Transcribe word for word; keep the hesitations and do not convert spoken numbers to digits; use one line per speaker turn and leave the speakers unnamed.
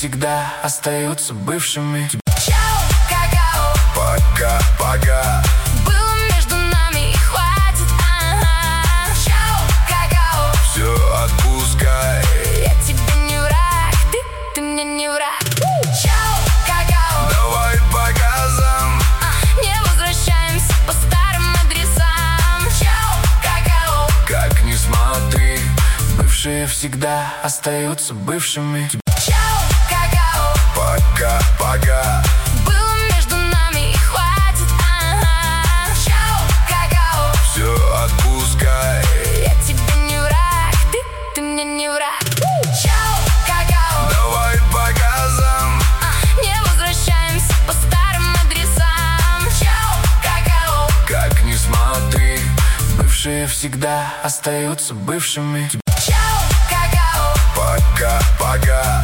всегда остаются бывшими.
Чао, какао,
пока-пока.
было между нами и хватит, ага. Чао, какао,
Все отпускай.
я тебе не враг, ты, ты мне не враг. Чао, какао,
Давай по газам.
а, не возвращаемся по старым адресам. Чао, какао,
Как ни смотри,
Бывшие всегда остаются бывшими.
чао, какао,
пока-пока.
было между нами и хватит, ага. Чао, какао,
Все отпускай.
я тебе не враг, ты, ты мне не враг. Чао, какао,
Давай по газам.
а, не возвращаемся по старым адресам. Чао, какао,
Как ни смотри,
Бывшие всегда остаются бывшими.
чао, какао,
пока-пока.